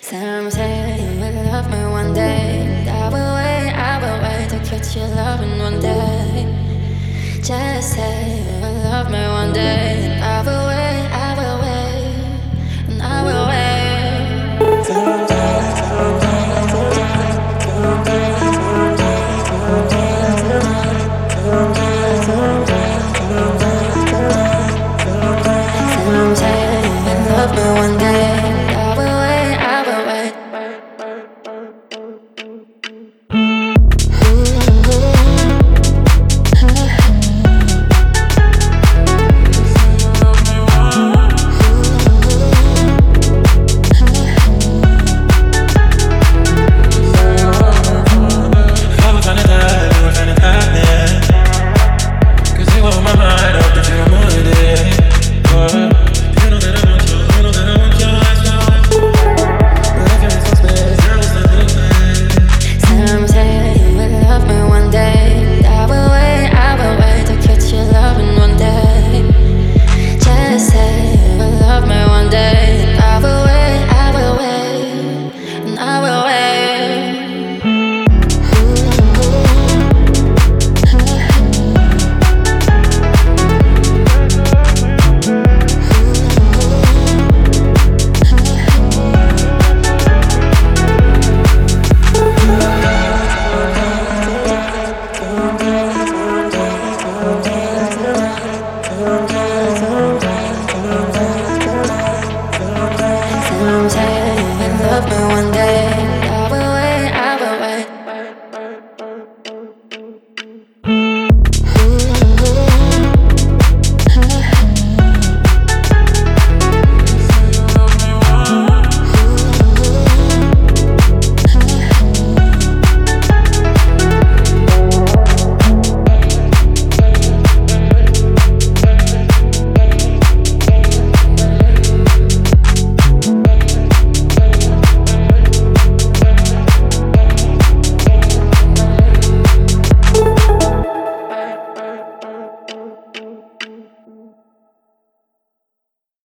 Some say you will love me one day. I will wait to catch you loving one day. Just say you will love me one day.